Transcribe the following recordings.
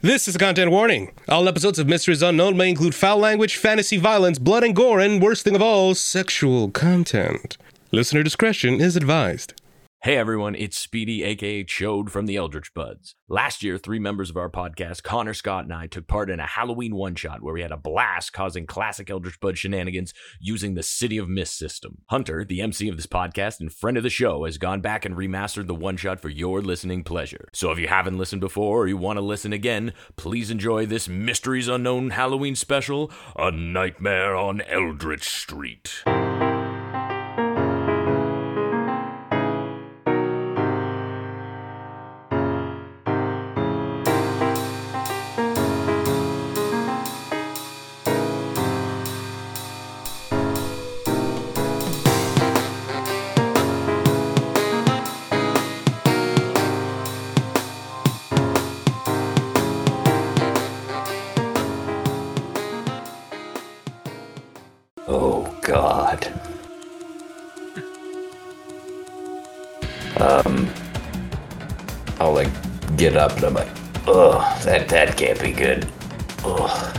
This is a content warning. All episodes of Mysteries Unknown may include foul language, fantasy violence, blood and gore, and worst thing of all, sexual content. Listener discretion is advised. Hey everyone, it's Speedy, aka Chode from the Eldritch Buds. Last year, 3 members of our podcast, Connor, Scott, and I, took part in a Halloween one-shot where we had a blast causing classic Eldritch Bud shenanigans using the City of Mist system. Hunter, the MC of this podcast and friend of the show, has gone back and remastered the one-shot for your listening pleasure. So if you haven't listened before or you want to listen again, please enjoy this Mysteries Unknown Halloween special, A Nightmare on Eldritch Street. Oh, God. I'll, get up and I'm like, ugh, that can't be good. Ugh.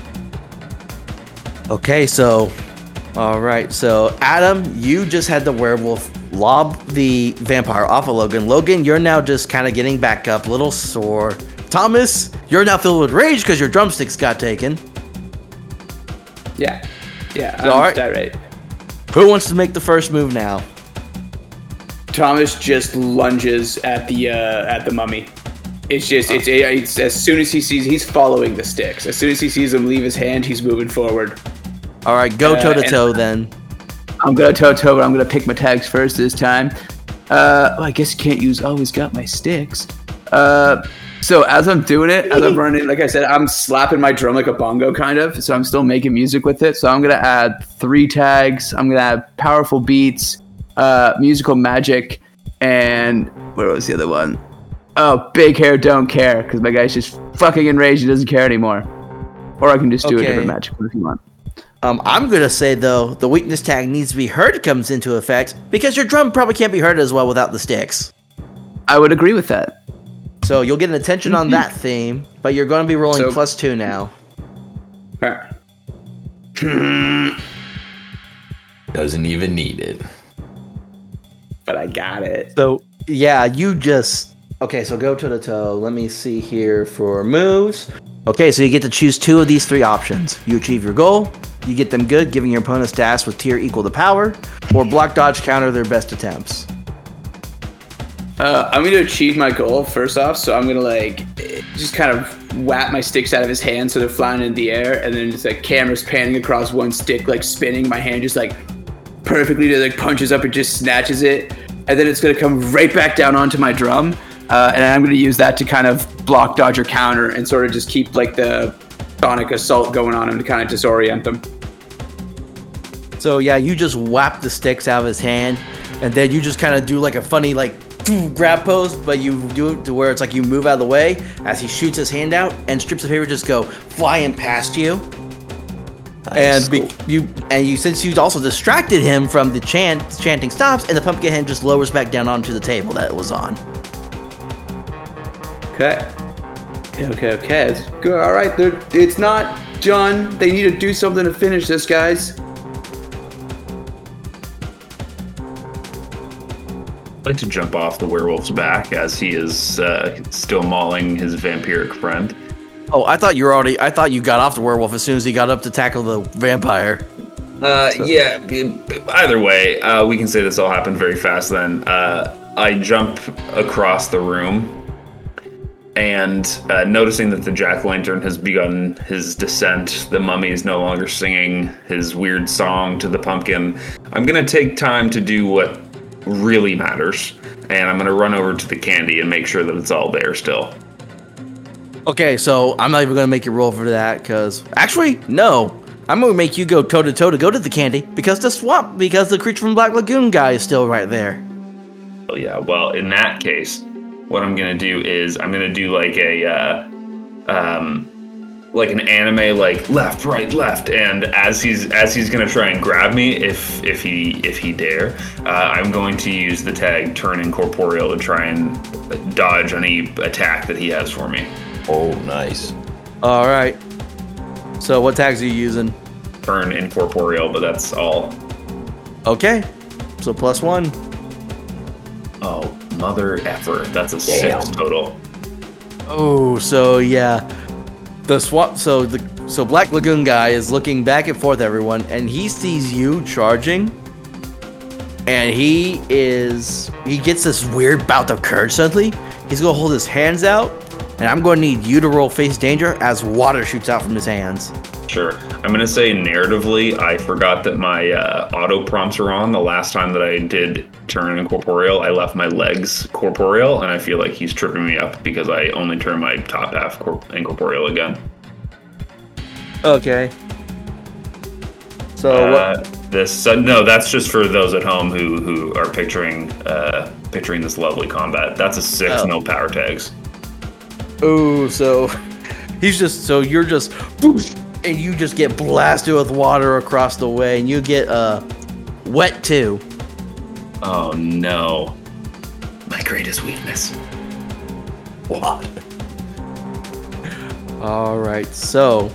Okay, so, alright, so Adam, you just had the werewolf lob the vampire off of Logan. Logan, you're now just kind of getting back up, a little sore. Thomas, you're now filled with rage because your drumsticks got taken. Yeah, All right. that right. Who wants to make the first move now? Thomas just lunges at the mummy. It's as soon as he sees, he's following the sticks. As soon as he sees them leave his hand, he's moving forward. Alright, go toe-to-toe then. I'm gonna toe-to-toe, but I'm gonna pick my tags first this time. I guess you can't use always got my sticks. So as I'm doing it, as I'm running, like I said, I'm slapping my drum like a bongo kind of, so I'm still making music with it. So I'm going to add 3 tags. I'm going to add powerful beats, musical magic, and where was the other one? Oh, big hair, don't care, because my guy's just fucking enraged. He doesn't care anymore. Or I can just do a different magic if you want. I'm going to say, though, the weakness tag needs to be heard comes into effect, because your drum probably can't be heard as well without the sticks. I would agree with that. So you'll get an attention on that theme, but you're going to be rolling +2 now. Doesn't even need it. But I got it. So, yeah, you just... Okay, so go toe-to-toe. Let me see here for moves. Okay, so you get to choose 2 of these 3 options. You achieve your goal, you get them good, giving your opponent stats with tier equal to power, or block, dodge, counter their best attempts. I'm going to achieve my goal first off, so I'm going to just kind of whap my sticks out of his hand so they're flying in the air, and then just cameras panning across one stick, spinning, my hand just perfectly punches up and just snatches it, and then it's going to come right back down onto my drum, and I'm going to use that to kind of block, dodge, or counter, and sort of just keep the sonic assault going on him to kind of disorient them. So yeah, you just whap the sticks out of his hand, and then you just kind of do a funny grab pose, but you do it to where it's you move out of the way as he shoots his hand out, and strips of paper just go flying past you. Nice. And you since you also distracted him from the chanting stops, and the pumpkin hand just lowers back down onto the table that it was on. Okay. It's good. All right, it's not done. They need to do something to finish this, guys. I'd like to jump off the werewolf's back as he is still mauling his vampiric friend. Oh, I thought you got off the werewolf as soon as he got up to tackle the vampire. Yeah, either way, we can say this all happened very fast then. I jump across the room, and noticing that the jack-o'-lantern has begun his descent, the mummy is no longer singing his weird song to the pumpkin, I'm going to take time to do what really matters, and I'm going to run over to the candy and make sure that it's all there still. Okay, so I'm not even going to make you roll for that, because... Actually, no. I'm going to make you go toe-to-toe to go to the candy, because the creature from Black Lagoon guy is still right there. Oh, yeah, well, in that case, what I'm going to do is I'm going to do an anime, left, right, left, and as he's going to try and grab me, if he dare, I'm going to use the tag Turn Incorporeal to try and dodge any attack that he has for me. Oh, nice. All right. So what tags are you using? Burn incorporeal, but that's all. Okay. So +1. Oh, mother effer. That's a Damn. 6 total. Oh, so yeah. The swap. So Black Lagoon guy is looking back and forth, everyone, and he sees you charging, and he gets this weird bout of courage suddenly. He's gonna hold his hands out, and I'm gonna need you to roll face danger as water shoots out from his hands. Sure. I'm going to say narratively, I forgot that my auto prompts are on. The last time that I did turn incorporeal, I left my legs corporeal, and I feel like he's tripping me up because I only turn my top half incorporeal again. Okay. So what? No, that's just for those at home who are picturing this lovely combat. That's a 6, no power tags. Oh, so you're just, and you just get blasted with water across the way, and you get wet too. Oh no. My greatest weakness. What? All right, so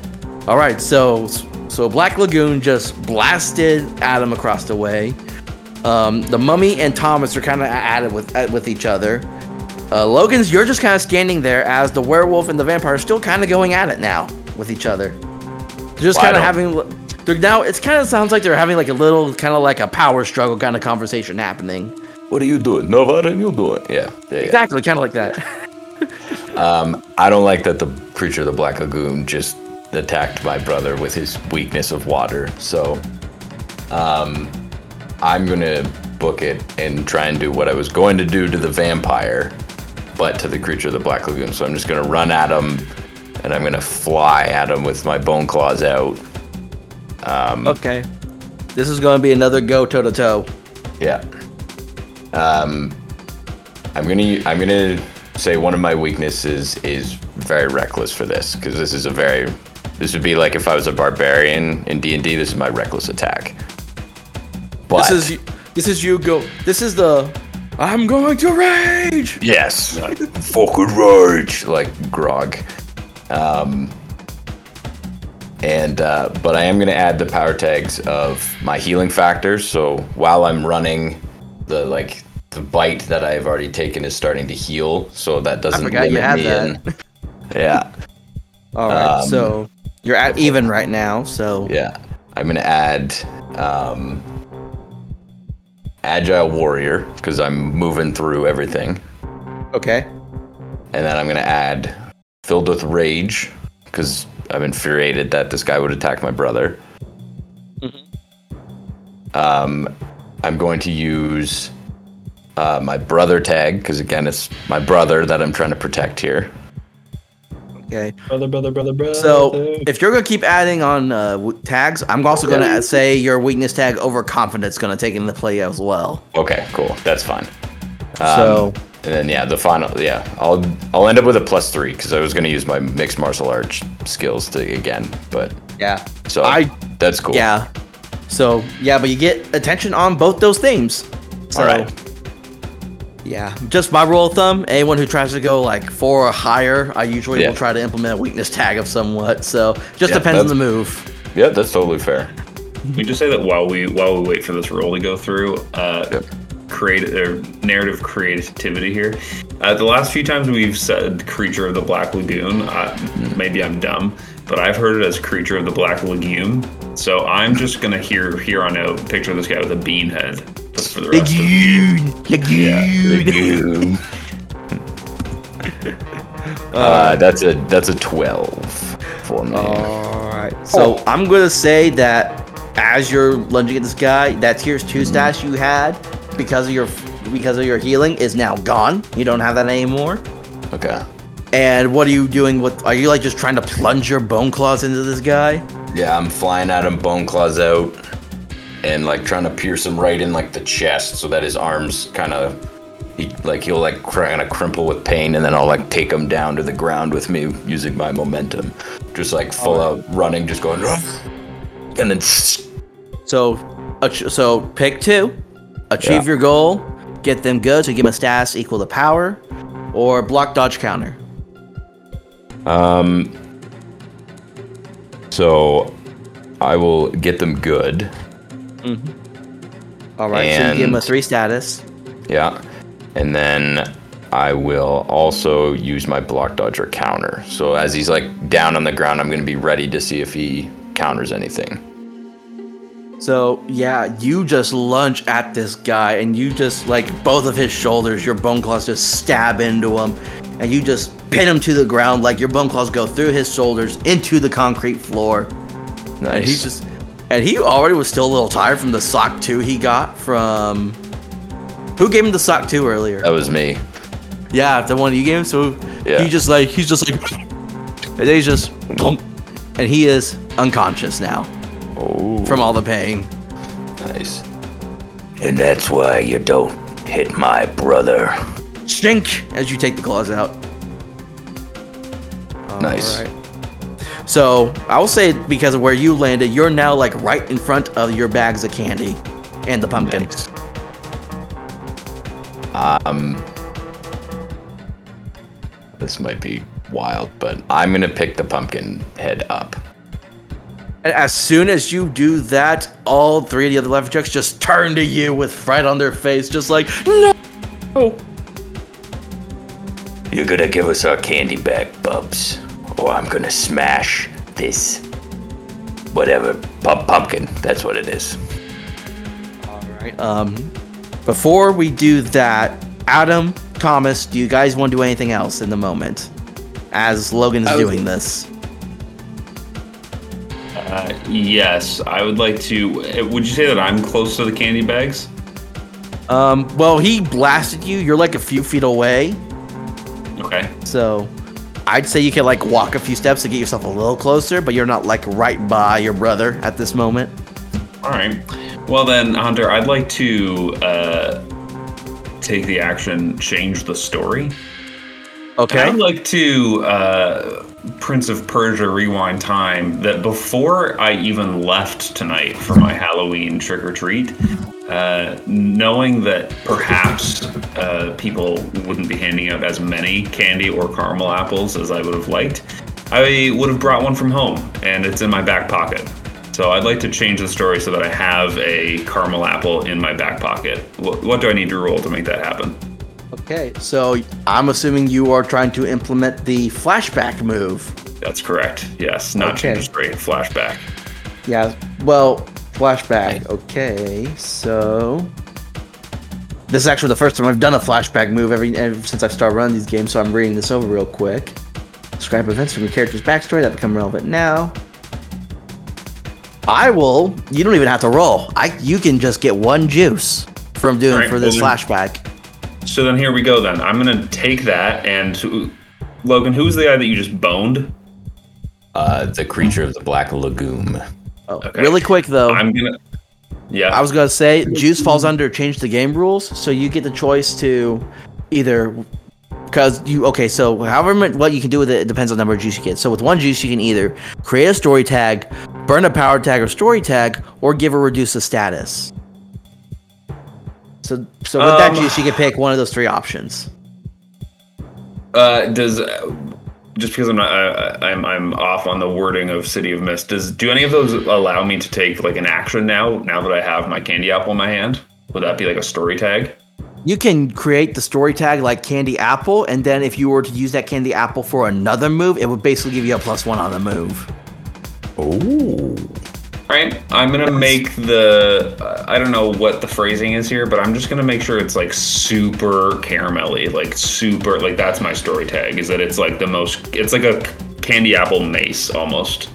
Black Lagoon just blasted Adam across the way. The Mummy and Thomas are kind of at it with each other. Logan's, you're just kind of standing there as the werewolf and the vampire are still kind of going at it now with each other. They're just kind of having. It kind of sounds like they're having like a little kind of like a power struggle kind of conversation happening. What are you doing? No, what are you doing? Yeah. Exactly, kind of like that. I don't like that the creature of the Black Lagoon just attacked my brother with his weakness of water. So, I'm gonna book it and try and do what I was going to do to the vampire, but to the creature of the Black Lagoon. So I'm just gonna run at him, and I'm gonna fly at him with my bone claws out. Okay. This is gonna be another go toe to toe. Yeah. I'm gonna say one of my weaknesses is very reckless for this, because this would be like if I was a barbarian in D&D. This is my reckless attack. But This is the I'm going to rage. yes, fucking rage, like Grog. But I am going to add the power tags of my healing factors. So while I'm running, the bite that I've already taken is starting to heal. So that doesn't forgot you limit had me that. in. Yeah. All right, so you're at even right now. So Yeah. I'm going to add Agile Warrior, because I'm moving through everything. okay. And then I'm going to add Filled with Rage, because I'm infuriated that this guy would attack my brother. I'm going to use my brother tag, because again, it's my brother that I'm trying to protect here. Okay. Brother. So if you're gonna keep adding on tags, I'm also gonna say your weakness tag overconfidence gonna take into play as well. Okay, cool. That's fine. So And then the final, I'll end up with a +3, because I was going to use my mixed martial arts skills but yeah. so that's cool. Yeah. So yeah, but you get attention on both those themes. So, All right. Yeah, just my rule of thumb, anyone who tries to go like 4 or higher, I usually will try to implement a weakness tag of somewhat. So just depends on the move. Yeah, that's totally fair. We just say that while we wait for this roll to go through, narrative creativity here. The last few times we've said creature of the Black Lagoon, maybe I'm dumb, but I've heard it as creature of the Black Lagoon. So I'm just gonna here on out picture this guy with a bean head for the rest Lagoon. That's a 12 for me. All right. So I'm gonna say that as you're lunging at this guy, that Tiers 2 stash you had because of your healing is now gone. You don't have that anymore. Okay. And what are you doing are you like just trying to plunge your bone claws into this guy? Yeah, I'm flying at him, bone claws out, and like trying to pierce him right in like the chest, so that his arms he'll kind of crumple with pain, and then I'll like take him down to the ground with me using my momentum, just like full out running, just going, and then. So pick 2, achieve your goal, get them good, so give them a stats equal to power, or block dodge counter. So I will get them good. All right, so you give him a 3 status. Yeah. And then I will also use my block, dodge, or counter. So as he's like down on the ground, I'm going to be ready to see if he counters anything. So, yeah, you just lunge at this guy, and you just, like, both of his shoulders, your bone claws just stab into him, and you just pin him to the ground, like your bone claws go through his shoulders into the concrete floor. Nice. And he already was still a little tired from the sock 2 he got from... Who gave him the sock 2 earlier? That was me. Yeah, the one you gave him, so Yeah. he's just like, and then he's just, and he is unconscious now. Oh. From all the pain. Nice. And that's why you don't hit my brother. Stink as you take the claws out. Nice. All right. So I will say, because of where you landed, you're now like right in front of your bags of candy and the pumpkin. Nice. This might be wild, but I'm gonna pick the pumpkin head up. And as soon as you do that, all 3 of the other lumberjacks just turn to you with fright on their face, just like, no! You're gonna give us our candy back, Bubs, or I'm gonna smash this. Whatever. Pumpkin. That's what it is. Alright, before we do that, Adam, Thomas, do you guys want to do anything else in the moment? As Logan is doing this. Yes, I would like to. Would you say that I'm close to the candy bags? Well, he blasted you. You're like a few feet away. Okay. So I'd say you can like walk a few steps to get yourself a little closer, but you're not like right by your brother at this moment. All right. Well then, Hunter, I'd like to take the action, change the story. Okay. I'd like to Prince of Persia rewind time that before I even left tonight for my Halloween trick or treat, knowing that perhaps people wouldn't be handing out as many candy or caramel apples as I would have liked, I would have brought one from home, and it's in my back pocket. So I'd like to change the story so that I have a caramel apple in my back pocket. What do I need to roll to make that happen? Okay, so I'm assuming you are trying to implement the flashback move. That's correct. Yes, not Okay. change the story, flashback. Yeah, well, flashback. Okay, so this is actually the first time I've done a flashback move ever since I've started running these games, so I'm reading this over real quick. Describe events from your character's backstory that become relevant now. You don't even have to roll. You can just get 1 juice from doing All right, for this well then- flashback. So then here we go then. I'm going to take that and... Logan, who's the guy that you just boned? The creature of the Black Lagoon. Oh, Okay. really quick though. I'm going to... Yeah. I was gonna say juice falls under change the game rules, so you get the choice to either so however what you can do with it depends on the number of juice you get. So with 1 juice you can either create a story tag, burn a power tag or story tag, or give or reduce a status. So with that juice you can pick one of those 3 options. Just because I'm off on the wording of City of Mist, do any of those allow me to take like an action now that I have my candy apple in my hand? Would that be like a story tag? You can create the story tag like candy apple, and then if you were to use that candy apple for another move, it would basically give you a +1 on the move. Oh. Right, I'm gonna make I don't know what the phrasing is here, but I'm just gonna make sure it's like super caramelly, like super, like that's my story tag, is that it's like it's like a candy apple mace almost.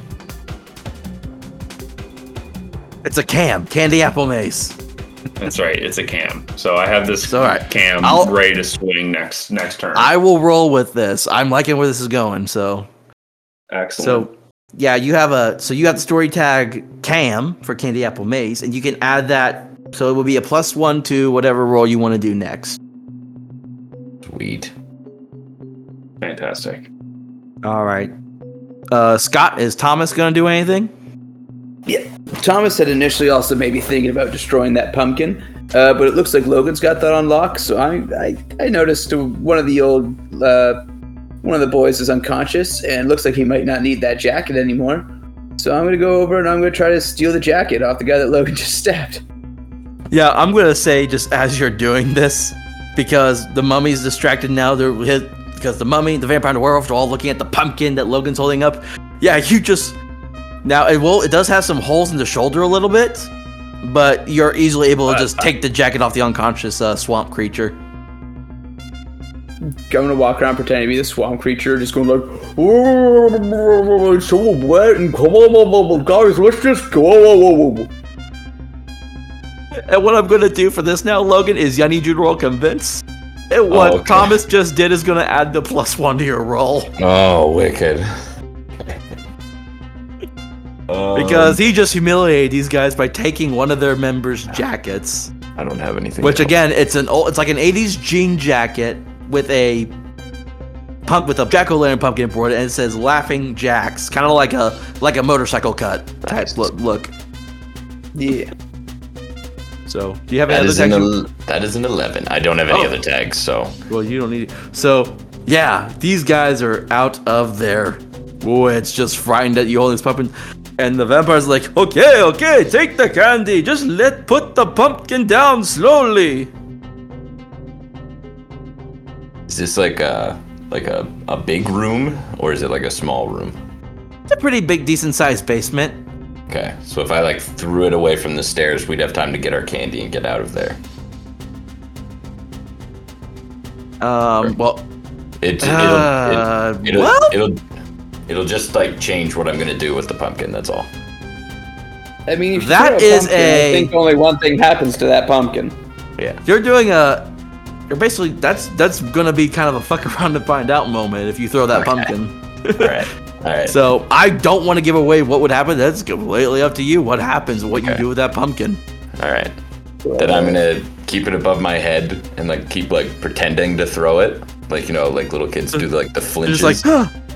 It's a candy apple mace. That's right, it's a cam. So I have this all right. cam ready to swing next turn. I will roll with this. I'm liking where this is going, so. Excellent. So, yeah, you have the story tag Cam for Candy Apple Maze, and you can add that, so it will be a +1 to whatever roll you want to do next. Sweet. Fantastic. All right. Scott, is Thomas going to do anything? Yeah. Thomas had initially also maybe thinking about destroying that pumpkin, but it looks like Logan's got that on lock. So I noticed one of the boys is unconscious, and looks like he might not need that jacket anymore. So I'm gonna go over and I'm gonna try to steal the jacket off the guy that Logan just stabbed. Yeah, I'm gonna say just as you're doing this, because the mummy's distracted now. Because the mummy, the vampire, and the werewolf are all looking at the pumpkin that Logan's holding up. Yeah, you just now it does have some holes in the shoulder a little bit, but you're easily able to just take the jacket off the unconscious swamp creature. I'm gonna walk around pretending to be the swamp creature, just going like, "Oh, it's so wet and come on, guys, let's just go." And what I'm gonna do for this now, Logan, is I need you to roll convince. And what Thomas just did is gonna add the +1 to your roll. Oh, wicked. Because he just humiliated these guys by taking one of their members' jackets. I don't have anything. Which again, it's like an 80s jean jacket with a jack-o'-lantern pumpkin board, and it says "Laughing Jacks," kind of like a motorcycle cut type look. Yeah. So, do you have any other tags? That is an 11. I don't have any other tags, so. Well, you don't need it. So, yeah, these guys are out of their wits, just frightened at you holding this pumpkin. And the vampire's like, okay, take the candy. Just put the pumpkin down slowly. Is this like a big room, or is it like a small room? It's a pretty big, decent-sized basement. Okay, so if I threw it away from the stairs, we'd have time to get our candy and get out of there. Well, it'll just change what I'm gonna do with the pumpkin. That's all. I mean, if you that throw a is pumpkin, I think only one thing happens to that pumpkin. Yeah. You're basically that's gonna be kind of a fuck around to find out moment if you throw that pumpkin. All right. So I don't want to give away what would happen. That's completely up to you. What happens? What you do with that pumpkin? All right. Then I'm gonna keep it above my head and keep pretending to throw it, like little kids do the flinches. Just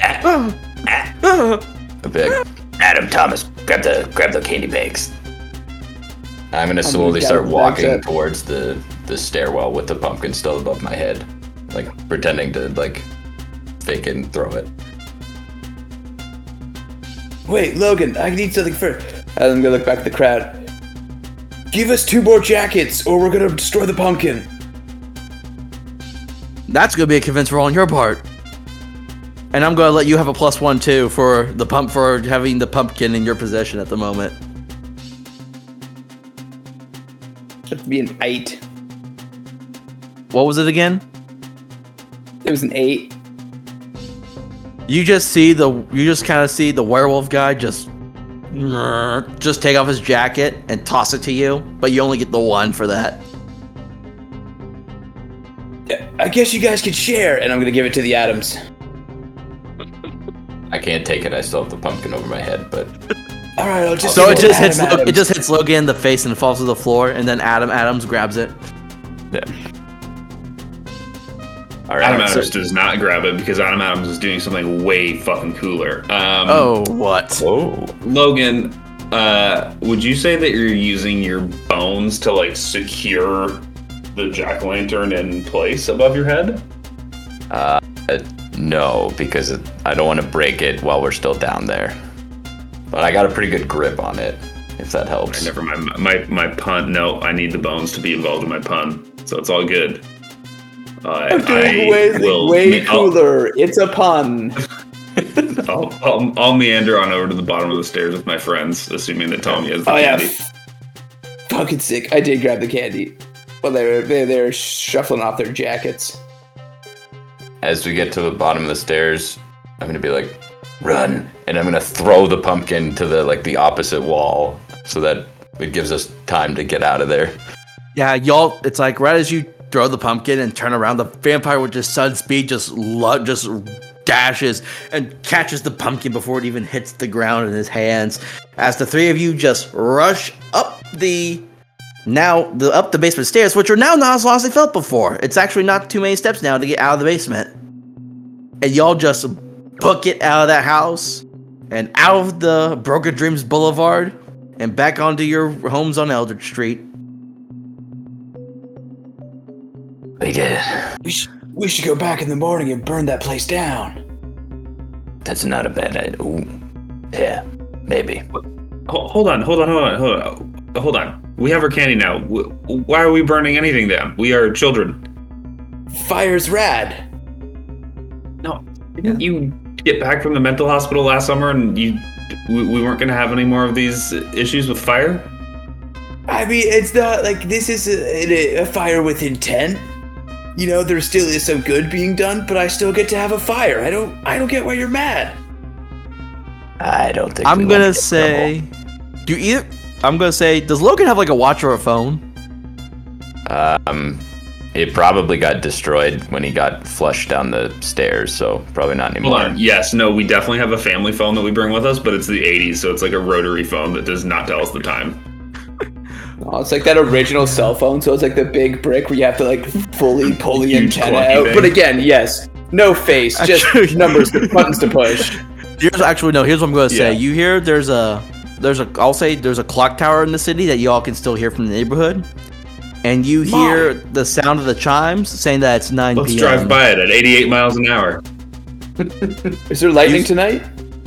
A big. Adam, Thomas, grab the candy bags. I'm gonna slowly start walking towards the stairwell with the pumpkin still above my head, pretending to fake it and throw it. Wait, Logan, I need something first. I'm gonna look back at the crowd. Give us 2 more jackets, or we're gonna destroy the pumpkin. That's gonna be a convince roll on your part. And I'm gonna let you have a +1 too for having the pumpkin in your possession at the moment. That'd be an 8. What was it again? It was an 8. You just kind of see the werewolf guy just take off his jacket and toss it to you, but you only get the 1 for that. I guess you guys could share, and I'm gonna give it to the Adams. I can't take it. I still have the pumpkin over my head, but. All right, I'll just. So it just hits Logan in the face and falls to the floor, and then Adams grabs it. Yeah. All right. Adam Adams does not grab it because Adam Adams is doing something way fucking cooler. What? Whoa. Logan, would you say that you're using your bones to secure the jack-o'-lantern in place above your head? No, because I don't want to break it while we're still down there. But I got a pretty good grip on it, if that helps. Never mind. My pun. No, I need the bones to be involved in my pun, so it's all good. I'm doing way cooler. It's a pun. I'll meander on over to the bottom of the stairs with my friends, assuming that Tommy has the candy. Yeah. Fucking sick. I did grab the candy. Well, they're shuffling off their jackets. As we get to the bottom of the stairs, I'm gonna be like, run, and I'm gonna throw the pumpkin to the opposite wall so that it gives us time to get out of there. Yeah, y'all. It's right as you throw the pumpkin and turn around, the vampire with just sudden speed just dashes and catches the pumpkin before it even hits the ground in his hands. As the 3 of you just rush up the basement stairs, which are now not as long as they felt before. It's actually not too many steps now to get out of the basement. And y'all just book it out of that house and out of the Broken Dreams Boulevard and back onto your homes on Eldridge Street. We did. We should go back in the morning and burn that place down. That's not a bad idea. Ooh. Yeah. Maybe. Hold on. We have our candy now. Why are we burning anything down? We are children. Fire's rad. No, didn't you get back from the mental hospital last summer and we weren't going to have any more of these issues with fire? I mean, it's not like this is a fire with intent. You know, there still is some good being done, but I still get to have a fire. I don't get why you're mad. I don't think I'm gonna say, does Logan have like a watch or a phone? It probably got destroyed when he got flushed down the stairs, so probably not anymore. Hold on. Yes, no, we definitely have a family phone that we bring with us, but it's the 80s, so it's like a rotary phone that does not tell us the time. Oh, it's like that original cell phone, so it's like the big brick where you have to like fully pull the Huge antenna clunky out. thing. But again, yes, no face, just numbers, buttons to push. Here's what I'm going to say. Yeah. You hear there's a clock tower in the city that y'all can still hear from the neighborhood. And you hear the sound of the chimes saying that it's 9 Let's p.m. drive by it at 88 miles an hour. Is there lightning tonight?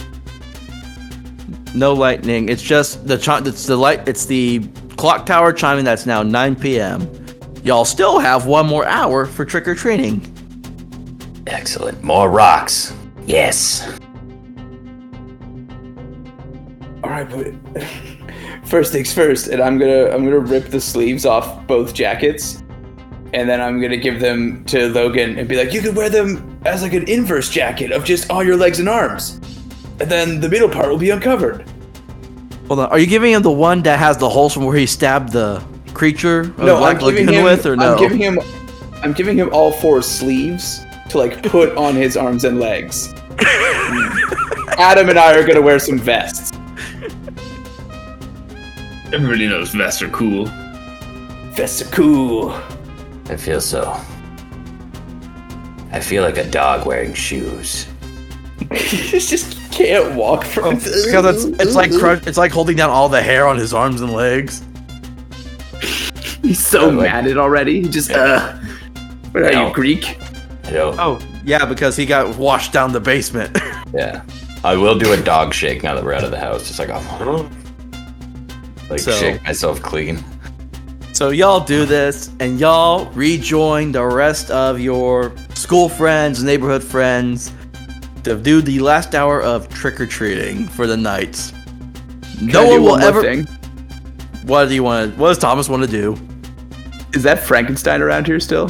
No lightning. It's just it's the clock tower chiming that's now 9 p.m. Y'all still have one more hour for trick-or-treating. Excellent. More rocks. Yes. All right, but first things first, and I'm gonna rip the sleeves off both jackets, and then I'm gonna give them to Logan and be like, you could wear them as like an inverse jacket of just all your legs and arms, and then the middle part will be uncovered. Hold on. Are you giving him the one that has the holes from where he stabbed the creature? No, I'm giving him. with, or no? I'm giving him all 4 sleeves to like put on his arms and legs. Adam and I are gonna wear some vests. Everybody knows vests are cool. Vests are cool. I feel so. I feel like a dog wearing shoes. He just can't walk from. Because it's like holding down all the hair on his arms and legs. He's so matted already. He just What are you, Greek? Oh, yeah, because he got washed down the basement. Yeah. I will do a dog shake now that we're out of the house. Just like, shake myself clean. So y'all do this, and y'all rejoin the rest of your school friends, neighborhood friends, to do the last hour of trick-or-treating for the night. No one will ever... What does Thomas want to do? Is that Frankenstein around here still?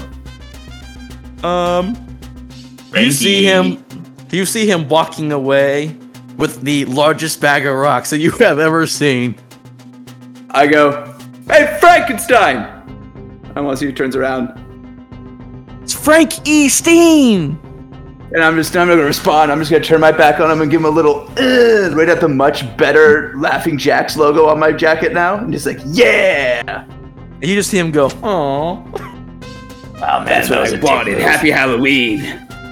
You see him walking away with the largest bag of rocks that you have ever seen. I go, hey, Frankenstein! I want to see who turns around. It's Frank E. Steen! And I'm not going to respond. I'm just going to turn my back on him and give him a little, right at the much better Laughing Jacks logo on my jacket now. And just like, yeah! And you just see him go, aww. Wow, man, that's what I wanted. Happy Halloween.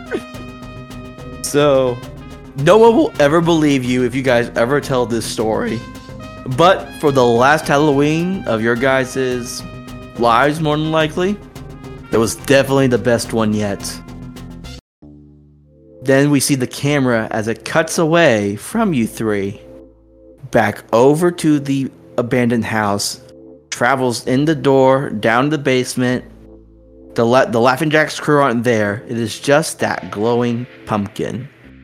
So, no one will ever believe you if you guys ever tell this story. But for the last Halloween of your guys' lives, more than likely, it was definitely the best one yet. Then we see the camera as it cuts away from you three, back over to the abandoned house, travels in the door, down the basement. The Laughing Jacks crew aren't there. It is just that glowing pumpkin.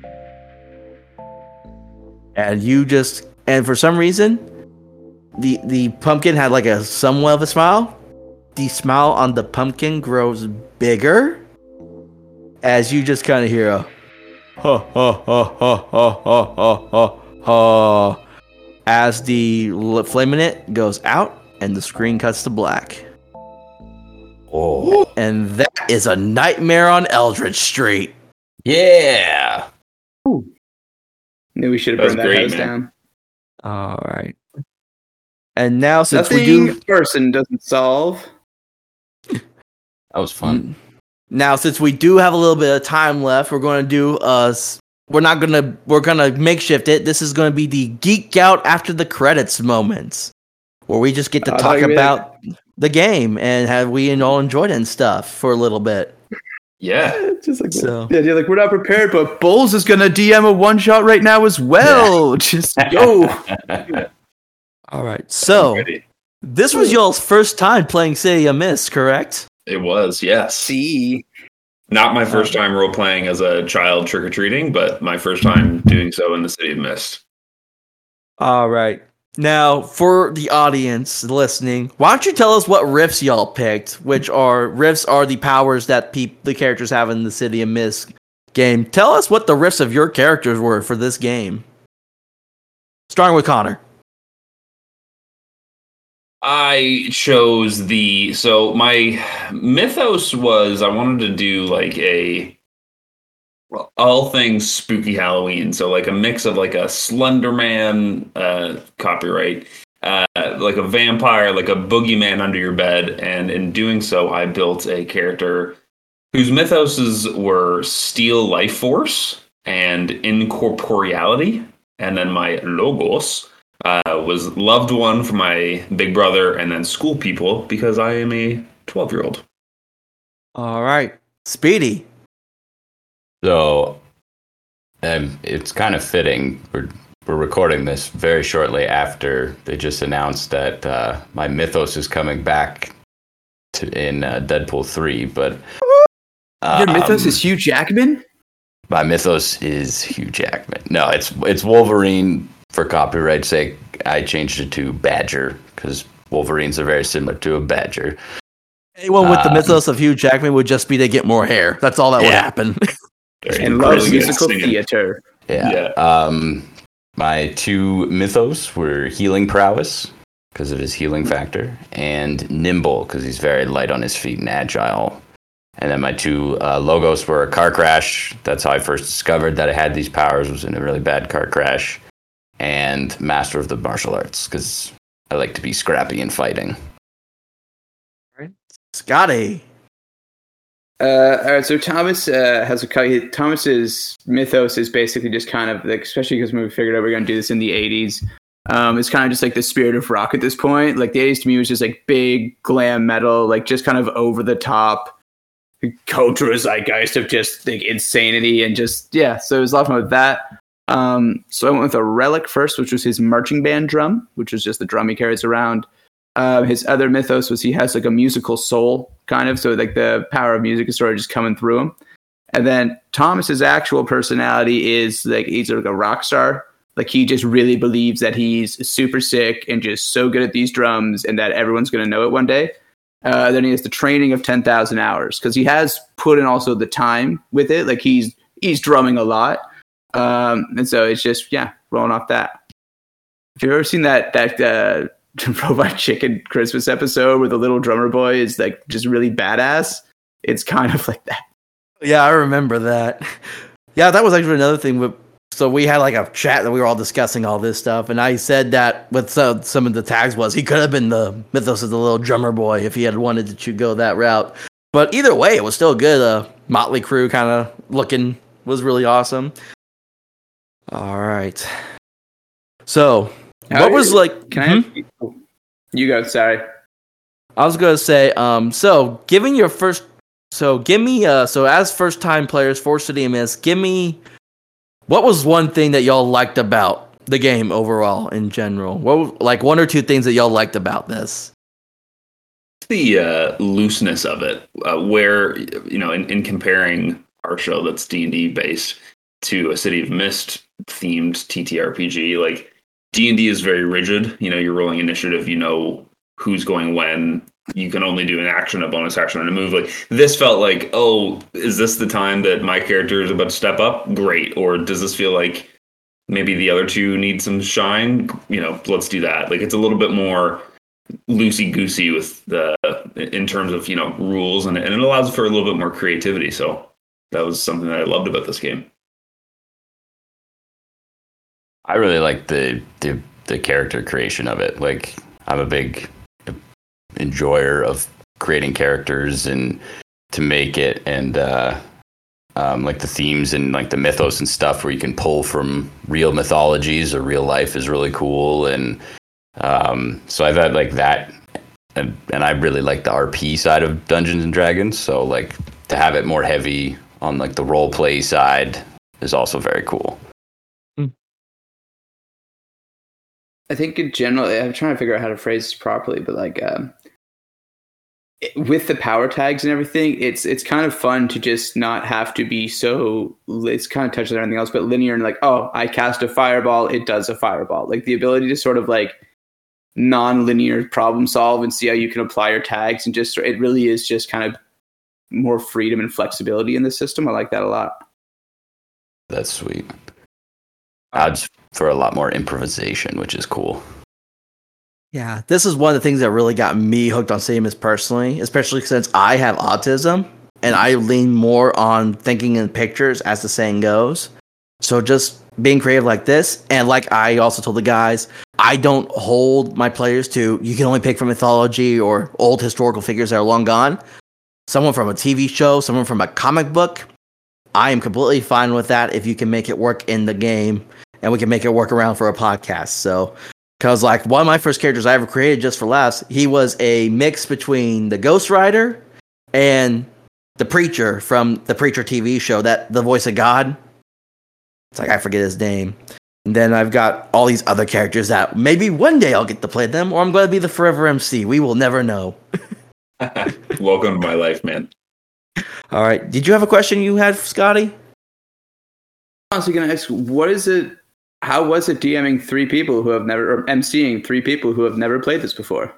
And for some reason, the pumpkin had like a somewhat of a smile. The smile on the pumpkin grows bigger as you just kind of hear a ha ha ha ha ha ha ha ha as the flame in it goes out and the screen cuts to black. Oh. And that is a Nightmare on Eldridge Street. Yeah. Ooh. Knew we should have burned that house down. All right. And now, since nothing person doesn't solve. That was fun. Now, since we do have a little bit of time left, we're going to do we're going to makeshift it. This is going to be the Geek Out After the Credits moments, where we just get to talk about the game and have we all enjoyed it and stuff for a little bit. Yeah. Just like So- yeah, you're like, we're not prepared, but Bulls is gonna DM a one shot right now as well. Just go. All right. So Ready. this was y'all's first time playing City of Mist, correct? It was, yes. See. Not my first time role playing as a child trick or treating, but my first time doing so in the City of Mist. All right. Now, for the audience listening, why don't you tell us what riffs y'all picked? Which are riffs are the powers that the characters have in the City of Mist game. Tell us what the riffs of your characters were for this game. Starting with Connor. I chose so my mythos was I wanted to do like all things spooky Halloween. So like a mix of like a Slender Man, copyright, like a vampire, like a boogeyman under your bed. And in doing so, I built a character whose mythoses were steel life force and incorporeality. And then my logos was loved one for my big brother, and then school people because I am a 12-year-old. All right. Speedy. So, it's kind of fitting. We're recording this very shortly after they just announced that my mythos is coming back in Deadpool 3. But Your mythos is Hugh Jackman? my mythos is Hugh Jackman. No, it's Wolverine. For copyright's sake, I changed it to Badger because Wolverines are very similar to a badger. Anyone with the mythos of Hugh Jackman would just be to get more hair. That's all that would Yeah. happen. And Really loves good musical singing. theater. Yeah. My two mythos were healing prowess because of his healing factor, and nimble because he's very light on his feet and agile. And then my two logos were a car crash. That's how I first discovered that I had these powers, was in a really bad car crash. And master of the martial arts because I like to be scrappy and fighting. Scotty. All right, so Thomas Thomas's mythos is basically just kind of like, especially because when we figured out we were going to do this in the 80s, it's kind of just like the spirit of rock at this point. Like the 80s to me was just like big glam metal, like just kind of over the top cultural zeitgeist of just like insanity and just, yeah. So it was a lot of fun with that. So I went with a relic first, which was his marching band drum, which was just the drum he carries around. His other mythos was he has like a musical soul, kind of. So like the power of music is sort of just coming through him. And then Thomas's actual personality is like he's like a rock star. Like he just really believes that he's super sick and just so good at these drums and that everyone's going to know it one day. Then he has the training of 10,000 hours because he has put in also the time with it. Like he's drumming a lot. And so it's just, yeah, rolling off that. If you've ever seen that Robot Chicken Christmas episode where the little drummer boy is like just really badass, it's kind of like that. Yeah, I remember that. Yeah, that was actually another thing. So we had like a chat that we were all discussing all this stuff, and I said that with some of the tags was he could have been the mythos of the little drummer boy if he had wanted to go that route. But either way, it was still good. Motley Crue kind of looking was really awesome. All right. So, what was like? Can I? You go. Sorry. I was gonna say. So, giving your first. So, give me. So, as first time players for City of Mist, give me. What was one thing that y'all liked about the game overall in general? What like one or two things that y'all liked about this? The looseness of it, where in comparing our show that's D&D based to a City of Mist themed TTRPG, like D&D is very rigid. You're rolling initiative. Who's going when. You can only do an action, a bonus action, and a move. Like this felt like, oh, is this the time that my character is about to step up? Great. Or does this feel like maybe the other two need some shine? Let's do that. Like it's a little bit more loosey goosey with in terms of rules, and it allows for a little bit more creativity. So that was something that I loved about this game. I really like the character creation of it. Like I'm a big enjoyer of creating characters and to make it, and like the themes and like the mythos and stuff where you can pull from real mythologies or real life is really cool. And so I thought like that, and I really like the RP side of Dungeons and Dragons. So like to have it more heavy on like the role play side is also very cool. I think in general, I'm trying to figure out how to phrase this properly, but like with the power tags and everything, it's kind of fun to just not have to be so. It's kind of touches on everything else, but linear and like, oh, I cast a fireball, it does a fireball. Like the ability to sort of like non-linear problem solve and see how you can apply your tags, and just it really is just kind of more freedom and flexibility in the system. I like that a lot. That's sweet. Adds for a lot more improvisation, which is cool. Yeah, this is one of the things that really got me hooked on Samus personally, especially since I have autism and I lean more on thinking in pictures, as the saying goes. So just being creative like this, and like I also told the guys, I don't hold my players to, you can only pick from mythology or old historical figures that are long gone. Someone from a TV show, someone from a comic book. I am completely fine with that if you can make it work in the game, and we can make it work around for a podcast. So, because like one of my first characters I ever created just for laughs, he was a mix between the Ghost Rider and the Preacher from the Preacher TV show, that the voice of God. It's like I forget his name. And then I've got all these other characters that maybe one day I'll get to play them, or I'm going to be the forever MC. We will never know. Welcome to my life, man. All right. Did you have a question you had, Scotty? I was going to ask, what is it? How was it DMing 3 people who have never, or MCing 3 people who have never played this before?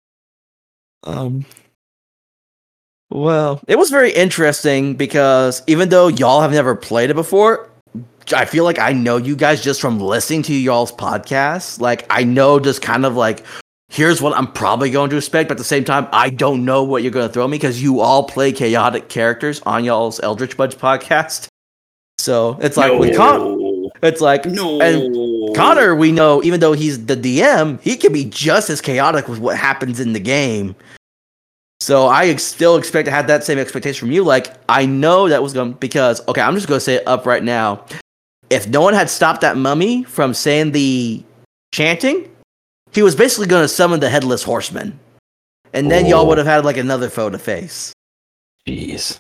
Well, it was very interesting because even though y'all have never played it before, I feel like I know you guys just from listening to y'all's podcasts. Like, I know just kind of like, here's what I'm probably going to expect, but at the same time, I don't know what you're going to throw me because you all play chaotic characters on y'all's Eldritch Buds podcast. So it's like, it's like, and Connor, we know, even though he's the DM, he can be just as chaotic with what happens in the game. So I still expect to have that same expectation from you. Like, I know that was going to, because, okay, I'm just going to say it up right now. If no one had stopped that mummy from saying the chanting, he was basically going to summon the Headless Horseman. And then y'all would have had like another foe to face. Jeez.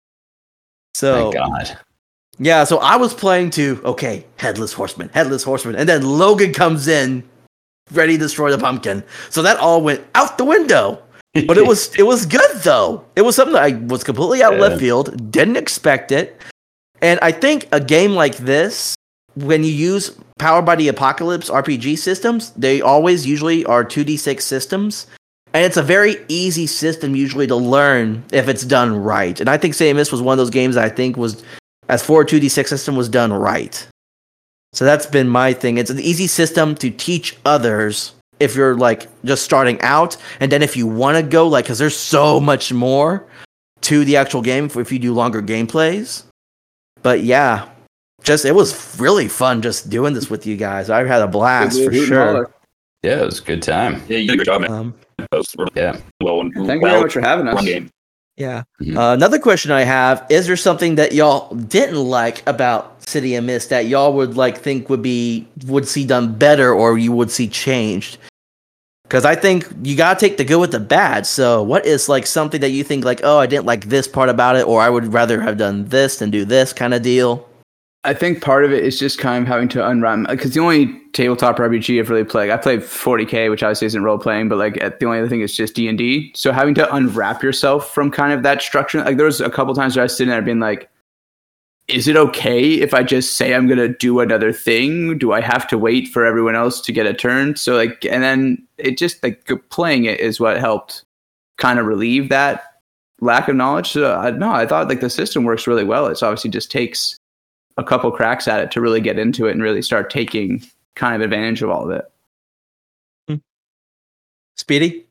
So, thank God. Yeah, so I was playing to, okay, Headless Horseman. And then Logan comes in, ready to destroy the pumpkin. So that all went out the window. But it was good, though. It was something that I was completely out of left field, didn't expect it. And I think a game like this, when you use Powered by the Apocalypse RPG systems, they always usually are 2d6 systems. And it's a very easy system usually to learn if it's done right. And I think Samus was one of those games that I think was, as for a 2d6 system, was done right. So that's been my thing. It's an easy system to teach others if you're like just starting out, and then if you want to go, like, because there's so much more to the actual game if you do longer gameplays. But yeah, just it was really fun just doing this with you guys. I had a blast for sure. Yeah, it was a good time. Yeah, you did a good job, man. Yeah. Thank you very much for having us. Yeah. Another question I have, is there something that y'all didn't like about City of Mist that y'all would like think would see done better or you would see changed? Because I think you gotta take the good with the bad. So what is like something that you think like, oh, I didn't like this part about it, or I would rather have done this than do this kind of deal? I think part of it is just kind of having to unwrap, because the only tabletop RPG I've really played, I played 40K, which obviously isn't role playing, but like the only other thing is just D&D. So having to unwrap yourself from kind of that structure, like there was a couple times where I was sitting there being like, is it okay if I just say I'm going to do another thing? Do I have to wait for everyone else to get a turn? So like, and then it just like playing it is what helped kind of relieve that lack of knowledge. So I thought like the system works really well. It's obviously just takes a couple cracks at it to really get into it and really start taking kind of advantage of all of it. Speedy?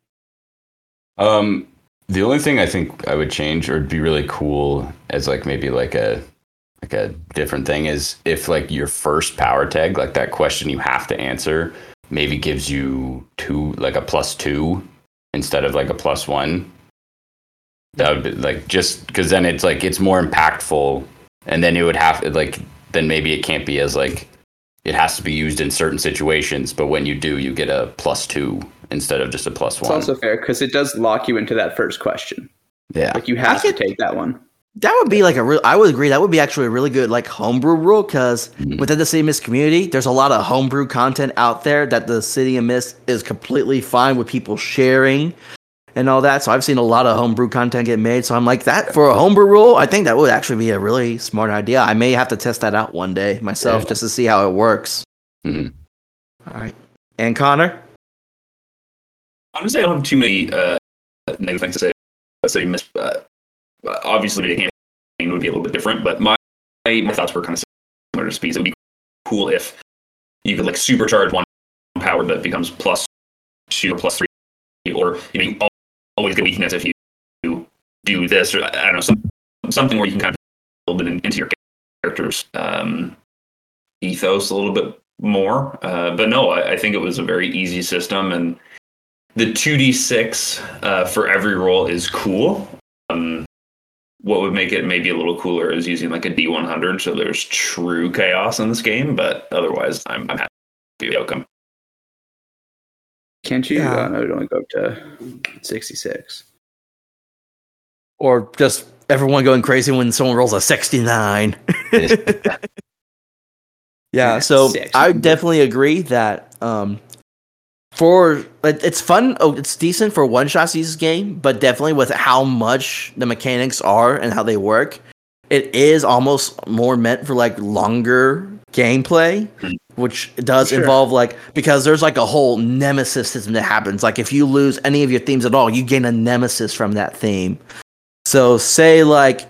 The only thing I think I would change or would be really cool as like maybe like a different thing is if like your first power tag, like that question you have to answer, maybe gives you like a +2 instead of like a +1. That would be like, just because then it's like it's more impactful. And then it would have like, then maybe it can't be as like, it has to be used in certain situations, but when you do, you get a +2 instead of just a +1. It's also fair because it does lock you into that first question. Yeah. Like you have to take that one. That would be like I would agree. That would be actually a really good like homebrew rule because within the City of Mist community, there's a lot of homebrew content out there that the City of Mist is completely fine with people sharing and all that. So I've seen a lot of homebrew content get made. So I'm like that for a homebrew rule. I think that would actually be a really smart idea. I may have to test that out one day myself just to see how it works. Mhm. All right, and Connor. I'm gonna say I don't have too many negative things to say. City Mist. Obviously, the campaign would be a little bit different, but my thoughts were kind of similar to Speed's. It would be cool if you could like supercharge one power that becomes +2 or +3, or you always get weakness if you do this, or I don't know, something where you can kind of build it into your character's ethos a little bit more. But no, I think it was a very easy system, and the 2d6 for every roll is cool. What would make it maybe a little cooler is using like a D100, so there's true chaos in this game, but otherwise I'm happy with the outcome. Can't you? Yeah. No, it only go up to 66. Or just everyone going crazy when someone rolls a 69. Yeah, so I definitely agree that it's fun. Oh, it's decent for one shot season game, but definitely with how much the mechanics are and how they work, it is almost more meant for like longer gameplay, which does involve like because there's like a whole nemesis system that happens. Like if you lose any of your themes at all, you gain a nemesis from that theme. So say like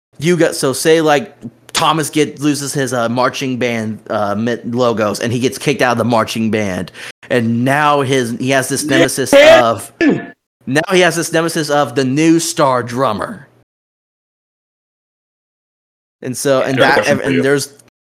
Thomas loses his marching band logos, and he gets kicked out of the marching band, and now he has this nemesis of the new star drummer, and so there's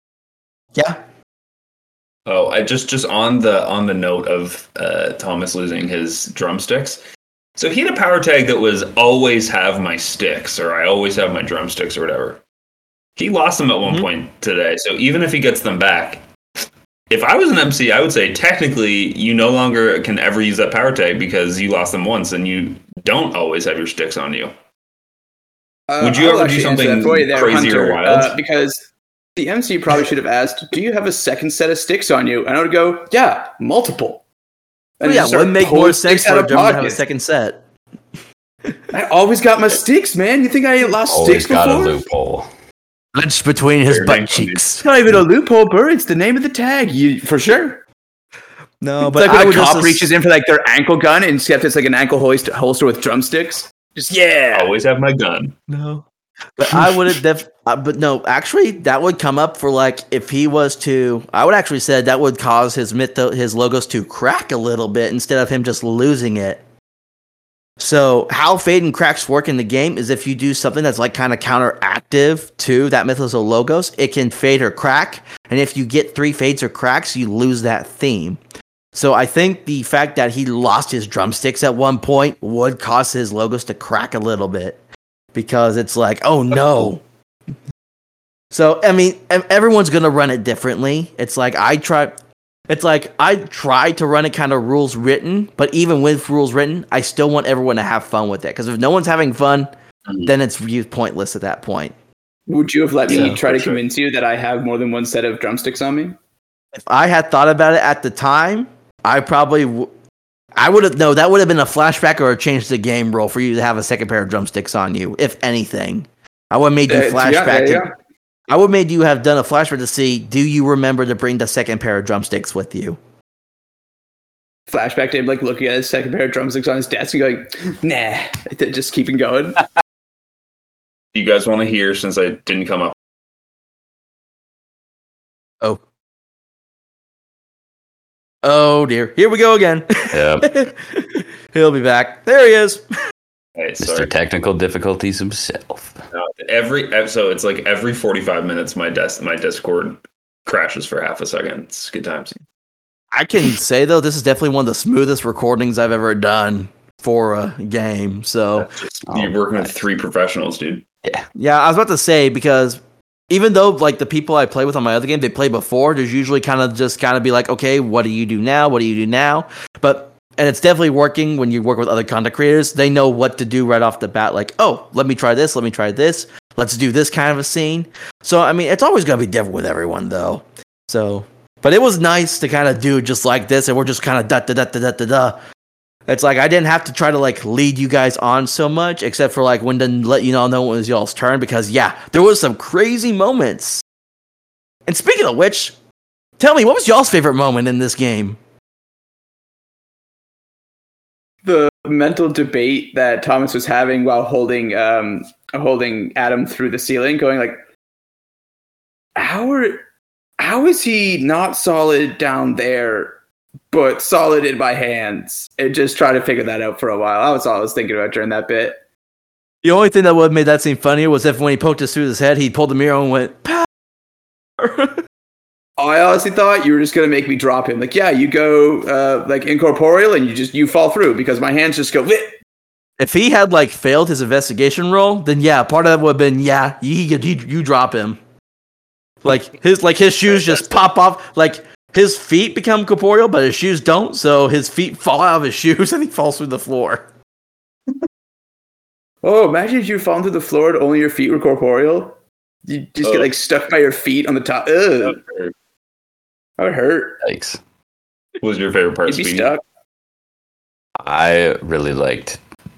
Oh, I just on the note of Thomas losing his drumsticks. So he had a power tag that was always have my sticks, or I always have my drumsticks, or whatever. He lost them at one point today, so even if he gets them back, if I was an MC, I would say technically you no longer can ever use that power tag because you lost them once and you don't always have your sticks on you. Would you ever do something crazy or wild? Because the MC probably should have asked, do you have a second set of sticks on you? And I would go, yeah, multiple. And it would make more sense for a drummer to have a second set. I always got my sticks, man. You think I ain't lost Always sticks before? got a loophole. It's between his butt cheeks. It's not even a loophole, Burr. It's the name of the tag, for sure. No, It's but like when a cop reaches in for like their ankle gun, and except it's like an ankle holster with drumsticks. Just Always have my gun. No, but I would have but no, actually, that would come up for like if he was to. I would actually say that would cause his logos to crack a little bit instead of him just losing it. So how fade and cracks work in the game is if you do something that's like kind of counteractive to that Mythos of Logos, it can fade or crack. And if you get 3 fades or cracks, you lose that theme. So I think the fact that he lost his drumsticks at one point would cause his logos to crack a little bit because it's like, oh no. So, I mean, everyone's going to run it differently. It's like I try to run it kind of rules written, but even with rules written, I still want everyone to have fun with it. Because if no one's having fun, then it's pointless at that point. Would you have let me try to convince you that I have more than one set of drumsticks on me? If I had thought about it at the time, I probably I would have that would have been a flashback or a change to the game rule for you to have a second pair of drumsticks on you. If anything, I would have made you flashback. I would have made you have done a flashback to see, do you remember to bring the second pair of drumsticks with you? Flashback to him, like, looking at his second pair of drumsticks on his desk and going, nah, just keeping going. You guys want to hear, since I didn't come up? Oh, dear. Here we go again. Yep. He'll be back. There he is. Hey, Mr. Technical Difficulties himself. So it's like every 45 minutes, my Discord crashes for half a second. It's good times. I can say though, this is definitely one of the smoothest recordings I've ever done for a game. So you're working with 3 professionals, dude. Yeah. I was about to say, because even though like the people I play with on my other game, they play before, there's usually kind of be like, okay, what do you do now? What do you do now? And it's definitely working when you work with other content creators. They know what to do right off the bat. Like, oh, let me try this. let's do this kind of a scene. So, I mean, it's always going to be different with everyone, though. So, but it was nice to kind of do just like this, and we're just kind of da-da-da-da-da-da-da. It's like I didn't have to try to like lead you guys on so much, except for like when didn't let you all know when it was y'all's turn, because yeah, there was some crazy moments. And speaking of which, tell me, what was y'all's favorite moment in this game? The mental debate that Thomas was having while holding Adam through the ceiling, going like, how is he not solid down there, but solid in my hands? And just try to figure that out for a while. That was all I was thinking about during that bit. The only thing that would have made that scene funnier was if when he poked us through his head, he pulled the mirror and went, pow! I honestly thought you were just going to make me drop him. Like, yeah, you go like incorporeal and you fall through because my hands just go, Vit! If he had like failed his investigation roll, then yeah, part of that would have been, yeah, you drop him. Like his shoes just pop off, like his feet become corporeal, but his shoes don't, so his feet fall out of his shoes and he falls through the floor. Oh, imagine if you fall through the floor and only your feet were corporeal. You just get like stuck by your feet on the top. Ugh. That would hurt. Yikes. What was your favorite part, You'd be Speedy? stuck. I really liked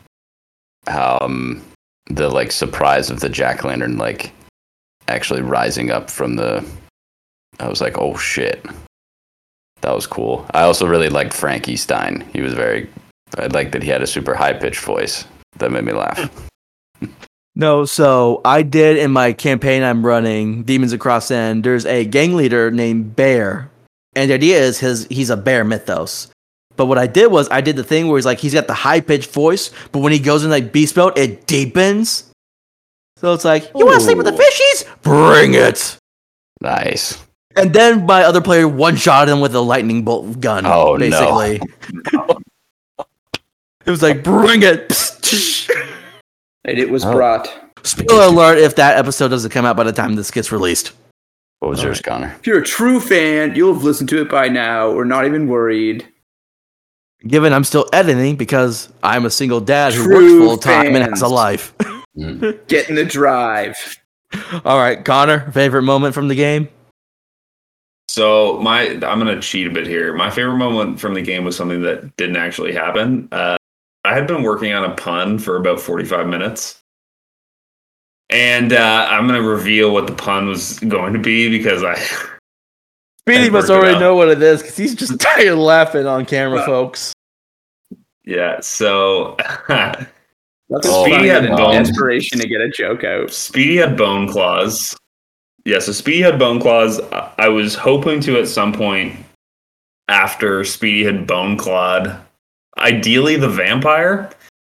the like surprise of the jack-o'-lantern like actually rising up from the. I was like, oh shit, that was cool. I also really liked Frankie Stein. He was I liked that he had a super high-pitched voice that made me laugh. No, so I did in my campaign I'm running, Demons Across End, there's a gang leader named Bear. And the idea is he's a bear mythos. But what I did was I did the thing where he's got the high-pitched voice, but when he goes in like beast mode, it deepens. So it's like, you want to sleep with the fishies? Bring it! Nice. And then my other player one-shot him with a lightning bolt gun, Oh, basically. no. It was like, bring it! And it was brought. Spoiler alert if that episode doesn't come out by the time this gets released. What was yours, Connor? If you're a true fan, you'll have listened to it by now. We're not even worried. Given I'm still editing because I'm a single dad who True works full-time and fans. has a life. Get in the drive. All right, Connor, favorite moment from the game? So I'm gonna cheat a bit here. My favorite moment from the game was something that didn't actually happen. I had been working on a pun for about 45 minutes. And I'm going to reveal what the pun was going to be because Speedy must already know what it is because he's just tired of laughing on camera, folks. Yeah, so Speedy had bone inspiration to get a joke out. Speedy had bone claws. Yeah, so Speedy had bone claws. I was hoping to at some point after Speedy had bone clawed, ideally the vampire.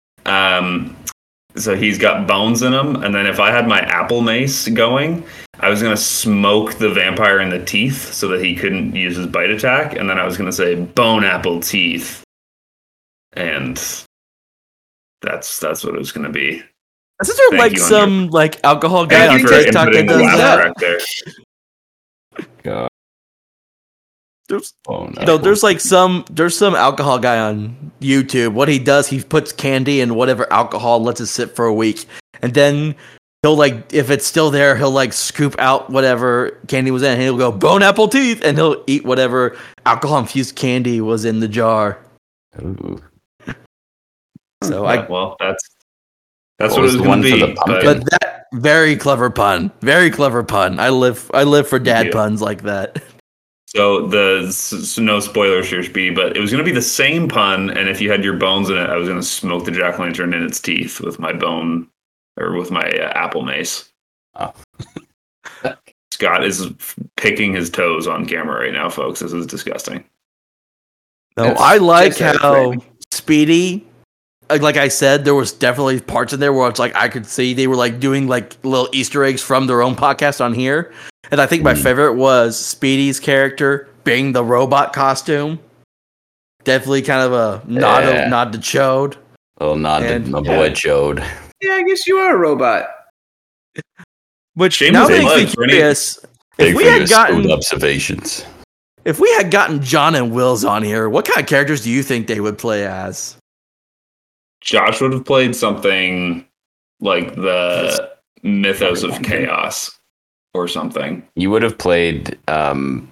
So he's got bones in him, and then if I had my apple mace going, I was going to smoke the vampire in the teeth so that he couldn't use his bite attack, and then I was going to say bone apple teeth. And that's what it was going to be. Isn't there like some like alcohol guy on TikTok that does that? God. There's some alcohol guy on YouTube. What he does, he puts candy in whatever alcohol, lets it sit for a week, and then he'll like, if it's still there, he'll like scoop out whatever candy was in, and he'll go bone apple teeth, and he'll eat whatever alcohol infused candy was in the jar. Ooh. So that's what it was going to be. But that very clever pun. I live for dad puns like that. So no spoilers here, Speedy, but it was going to be the same pun, and if you had your bones in it, I was going to smoke the jack-o'-lantern in its teeth with my bone, or with my apple mace. Oh. Scott is picking his toes on camera right now, folks. This is disgusting. No, I like how Speedy, like I said, there was definitely parts in there where it's like I could see they were like doing like little Easter eggs from their own podcast on here. And I think my favorite was Speedy's character being the robot costume. Definitely kind of a nod to Chode. Oh, nod to my boy Chode. Yeah, I guess you are a robot. Which now makes me curious. If we had gotten observations, if we had gotten John and Wills on here, what kind of characters do you think they would play as? Josh would have played something like the Mythos of Chaos or something. You would have played the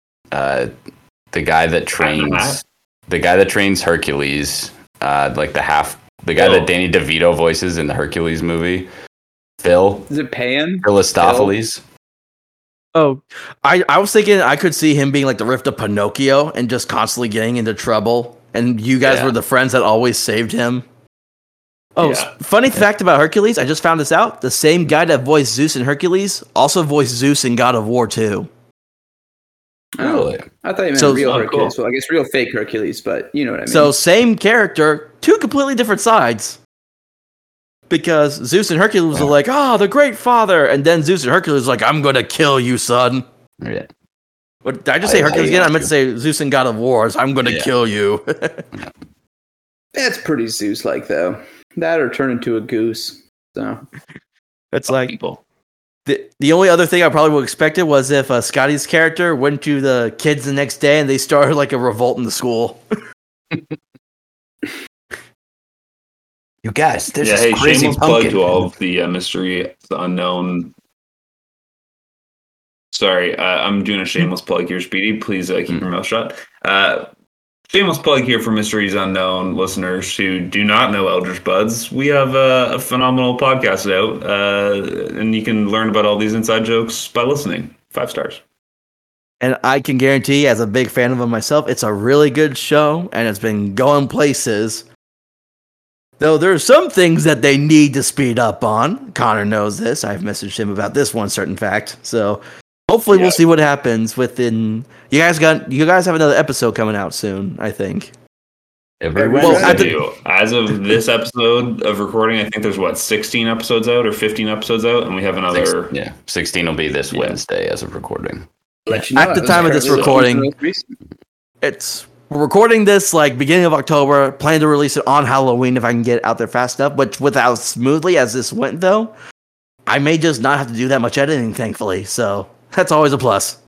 guy that trains Hercules, like the guy that Danny DeVito voices in the Hercules movie. Phil. Is it Pan? Philistopheles. Oh, I was thinking I could see him being like the rift of Pinocchio and just constantly getting into trouble. And you guys were the friends that always saved him. Oh, funny fact about Hercules, I just found this out. The same guy that voiced Zeus in Hercules also voiced Zeus in God of War 2. Really? I thought you meant real Hercules. Cool. Well, I guess real fake Hercules, but you know what I mean. So same character, two completely different sides. Because Zeus and Hercules are like, the great father. And then Zeus and Hercules are like, I'm going to kill you, son. Yeah. What, did I just say Hercules again? I meant to say Zeus and God of Wars. I'm going to kill you. That's pretty Zeus-like, though. That or turn into a goose. So it's like people. The only other thing I probably would have expected was if Scotty's character went to the kids the next day and they started like a revolt in the school. You guys, there's this crazy shameless pumpkin. plug to all of the Mysteries Unknown. Sorry, I'm doing a shameless plug here, Speedy. Please keep your mouth shut. Shameless plug here for Mysteries Unknown listeners who do not know Eldritch Buds. We have a phenomenal podcast out, and you can learn about all these inside jokes by listening. 5 stars. And I can guarantee, as a big fan of them myself, it's a really good show, and it's been going places. Though there are some things that they need to speed up on. Connor knows this. I've messaged him about this one certain fact. So hopefully we'll see what happens within. You guys have another episode coming out soon, I think. As of this episode of recording, I think there's 16 episodes out or 15 episodes out, and we have another. 16 will be this Wednesday as of recording. At the time of this recording, we're recording this like beginning of October. Plan to release it on Halloween if I can get it out there fast enough. But without smoothly as this went, though, I may just not have to do that much editing, thankfully. So that's always a plus.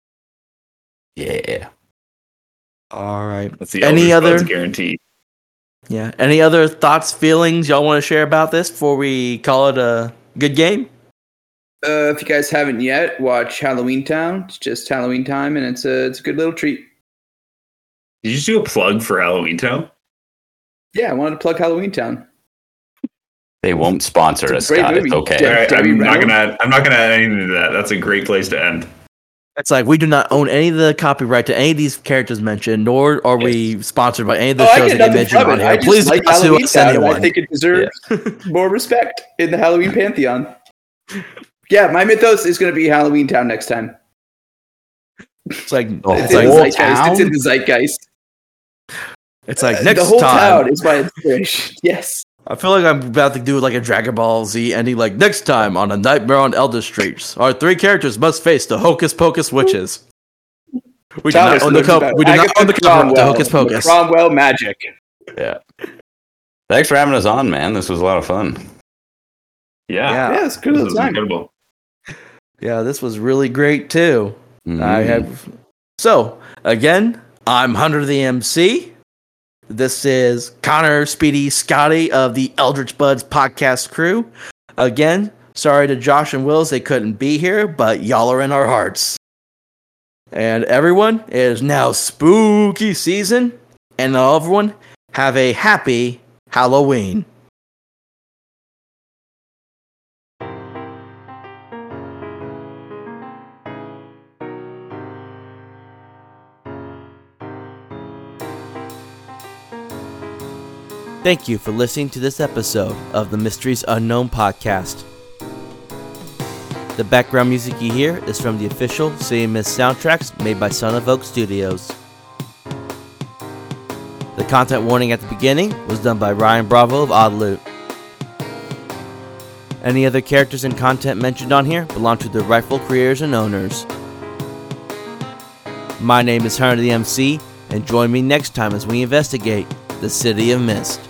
Yeah. All right. That's the any other guarantee? Yeah. Any other thoughts, feelings y'all want to share about this before we call it a good game? If you guys haven't yet, watch Halloween Town. It's just Halloween time, and it's a good little treat. Did you just do a plug for Halloween Town? Yeah, I wanted to plug Halloween Town. They won't sponsor us, Scott. It's okay. All right, I'm not gonna add anything to that. That's a great place to end. It's like we do not own any of the copyright to any of these characters mentioned, nor are we sponsored by any of the shows that you mentioned on here. Please like Halloween Town, I think it deserves more respect in the Halloween pantheon. Yeah, my mythos is going to be Halloween Town next time. It's like it's in the zeitgeist. It's like next the whole time. Town is my inspiration. Yes. I feel like I'm about to do like a Dragon Ball Z ending. Like next time on A Nightmare on Elder Streets, our 3 characters must face the Hocus Pocus witches. We do not own the cover. We do not own the cover of the Hocus Pocus. Cromwell magic. Yeah. Thanks for having us on, man. This was a lot of fun. Yeah, it's good. This was incredible. Yeah, this was really great too. Mm-hmm. So again, I'm Hunter the MC. This is Connor, Speedy, Scotty of the Eldritch Buds podcast crew. Again, sorry to Josh and Wills they couldn't be here, but y'all are in our hearts. And everyone, it is now spooky season, and everyone have a happy Halloween. Thank you for listening to this episode of the Mysteries Unknown podcast. The background music you hear is from the official City of Mist soundtracks made by Son of Oak Studios. The content warning at the beginning was done by Ryan Bravo of Odd Loot. Any other characters and content mentioned on here belong to their rightful creators and owners. My name is Hunter the MC, and join me next time as we investigate the City of Mist.